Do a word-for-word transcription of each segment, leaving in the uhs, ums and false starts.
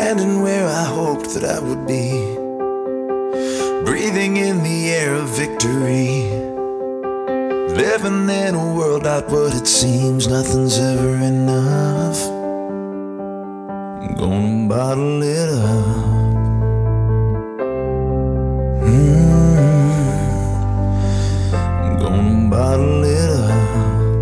standing where I hoped that I would be, breathing in the air of victory, living in a world not what it seems. Nothing's ever enough. I'm gonna bottle it up. mm. I'm gonna bottle it up.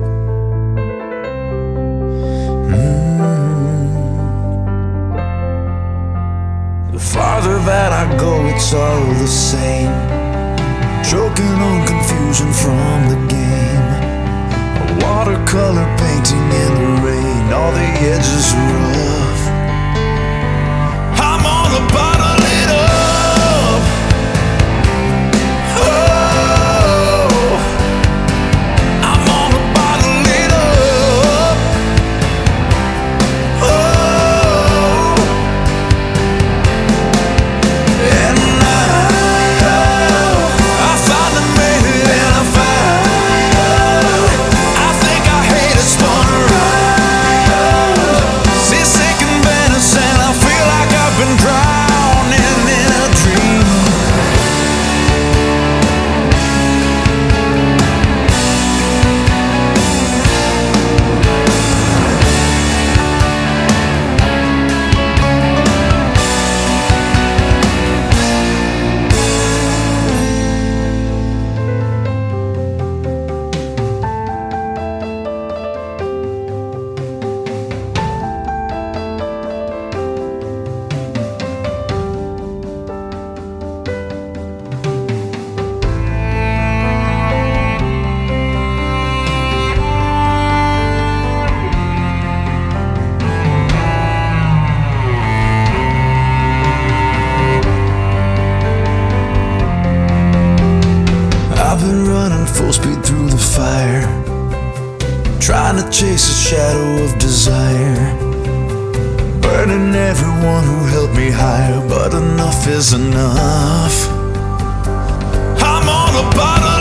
The farther that I go, it's all the same, choking on confusion from the game. A watercolor painting in the rain, all the edges are rough. I'm on a bottle it up. Oh, I'm on a bottle it up. Oh, and full speed through the fire, trying to chase a shadow of desire, burning everyone who held me higher, but enough is enough. I'm on a bottle